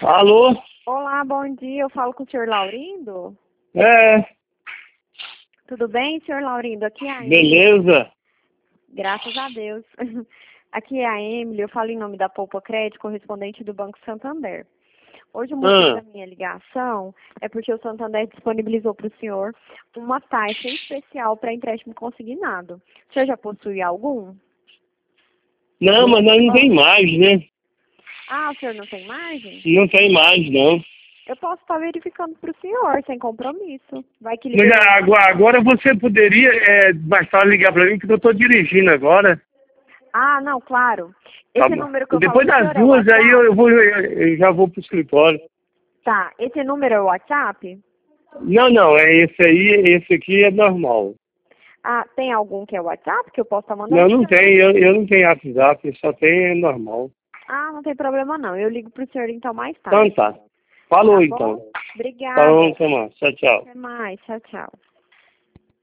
Alô? Olá, bom dia. Eu falo com o senhor Laurindo? É, Tudo bem, senhor Laurindo? Aqui é a Emily. beleza? Graças a Deus. Aqui é a Emily. Eu falo em nome da Poupa Crédito, correspondente do Banco Santander. Hoje o motivo da minha ligação é porque o Santander disponibilizou para o senhor uma taxa especial para empréstimo consignado. O senhor já possui algum? Não, mas nós não tem mais, né? Ah, o senhor não tem margem? Não tem mais, não. Eu posso estar verificando para o senhor, sem compromisso. Vai que Mas liberou. agora você poderia mais tarde ligar para mim, porque eu estou dirigindo agora. Ah, não, claro. Tá Esse bom. número que eu falo Depois com o das senhor é o 2 aí WhatsApp? eu já vou pro escritório. Tá, esse número é o WhatsApp? Não, esse aqui é normal. Ah, tem algum que é o WhatsApp que eu possa estar mandando? Não tem, eu não tenho WhatsApp, eu só tenho normal. Ah, não tem problema não. Eu ligo pro senhor então mais Então tarde. tá. Falou Tá então. bom? Tá bom, Obrigada. Tomás. Tchau, tchau. Até mais. Tchau, tchau.